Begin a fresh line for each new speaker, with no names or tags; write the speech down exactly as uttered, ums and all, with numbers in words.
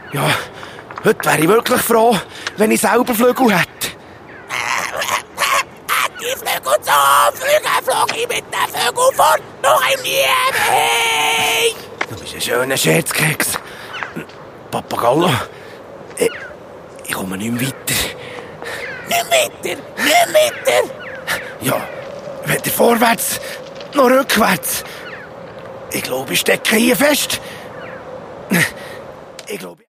Ja, heute wäre ich wirklich froh, wenn ich selber Flügel hätte.
Die Flügel zum Flügen flog ich mit den Vögeln fort, noch im Liebe.
Du bist ein schöner Scherzkeks. Papagalo, ich, ich komme nicht mehr weiter.
Nicht weiter, nicht weiter.
Ja, weder vorwärts noch rückwärts. Ich glaube, ich stecke hier fest. Ich glaube...